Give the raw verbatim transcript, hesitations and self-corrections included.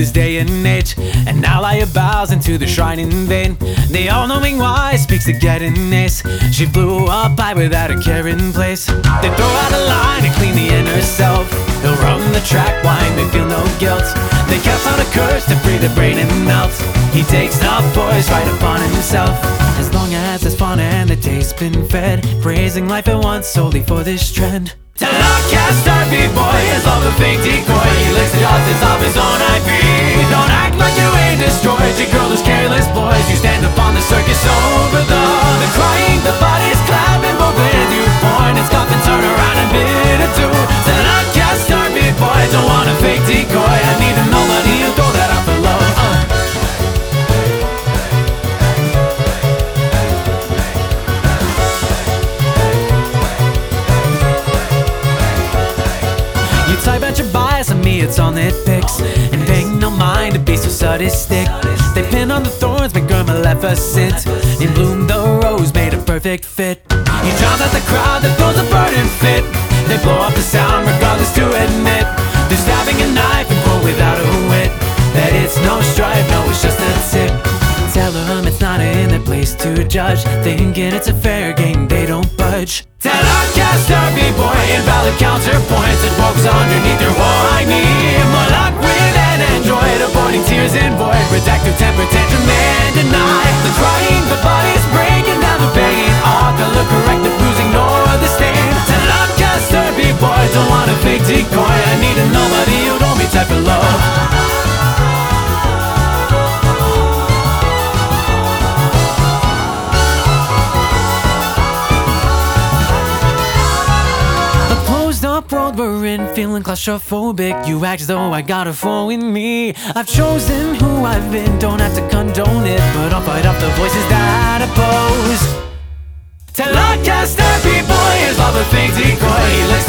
this day and age, and now lie bows into the shrine in vain. The all-knowing why speaks to getting ace. She flew up high without a care in place. They throw out a line to clean the inner self. He'll run the track, wine, they feel no guilt. They cast out a curse to free the brain and melt. He takes the voice right upon himself. As long as there's fun and the taste's been fed, praising life at once solely for this trend. Tell an outcast starvey boy his love a fake decoy. He licks the justice of his own I P. Don't act like you ain't destroyed. You girlish, careless boys, you stand up on the circus over the The crying, the body's clapping, both with you point and scoff and turn around and bid it too. Tell an outcast starvey boy, don't want a fake decoy. I need to know that he'll throw that out for love. uh. Type out your bias on me, it's all nitpicks, and paying no mind to be so sadistic. They pin on the thorns, make girl maleficent. In bloom the rose made a perfect fit. He drowns out the crowd that throws a burden fit. They blow up the sound regardless to admit. They're stabbing a knife and quote without a wit that it's no strife, no, it's just a tip. Tell them it's not in their place to judge, thinking it's a fair game, they don't budge. Tell outcast starvey boy invalid counterpoints that walks underneath your wall. I need more luck with an android, avoiding tears in void, protective temper tantrum and deny. The crying, the body's breaking down, the begging all color correct, the bruising nor the stain. Tell outcast starvey boy don't want a fake decoy. I need a nobody who don't be type of love. World we're in, feeling claustrophobic. You act as though I got a foe in me. I've chosen who I've been, don't have to condone it, but I'll fight off the voices that oppose. Tell outcast starvey boy his love a fake decoy.